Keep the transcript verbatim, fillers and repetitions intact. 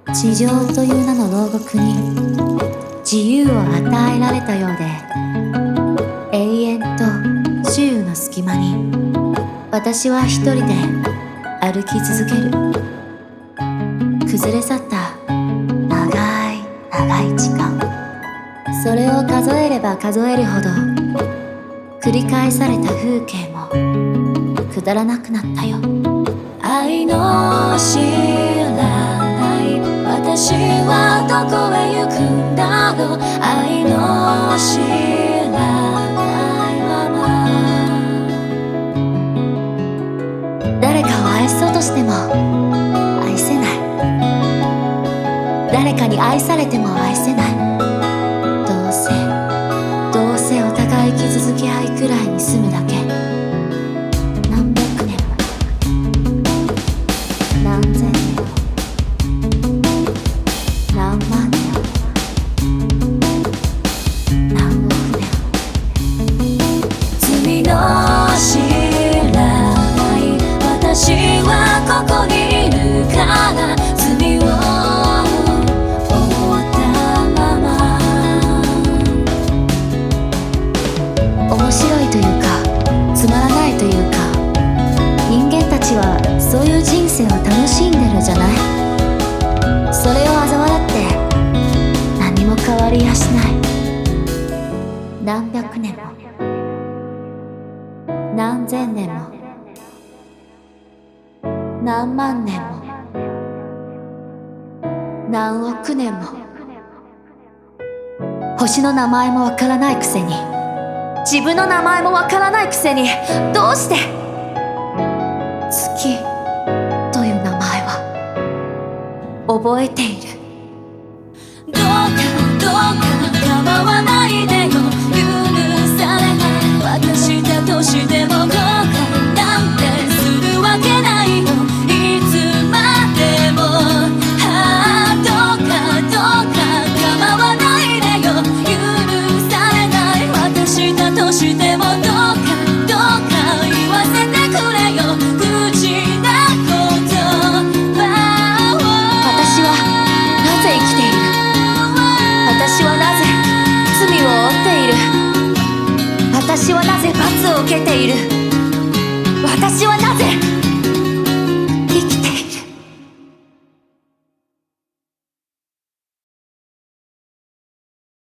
地上という名の牢獄に自由を与えられたようで、永遠と周囲の隙間に私は一人で歩き続ける。崩れ去った長い長い時間、それを数えれば数えるほど繰り返された風景もくだらなくなったよ。愛の知らない私はどこへ行くんだろう。愛の知らないまま、誰かを愛そうとしても愛せない、誰かに愛されても愛せない。どうせどうせお互い傷つき合いくらいに済むだけ。何百年も何千年も何万年も何億年も。罪の知らない私はここにいるから、罪を負ったまま。面白いというかつまらないというか、人間たちはそういう人生を楽しんでるじゃない。それを嘲笑って何も変わりやしない。何百年も何千年も何万年も何億年も、星の名前もわからないくせに、自分の名前もわからないくせに、どうして月という名前は覚えている。どうかどうか構わないでよ、許されない私だとしても後悔なんてするわけないよ、いつまでも。ああどうかどうか構わないでよ、許されない私だとしてもどうかどうか言わせてくれよ、口なことは。私はなぜ生きている、私はなぜ罪を負っている、私はなぜ罰を受けている。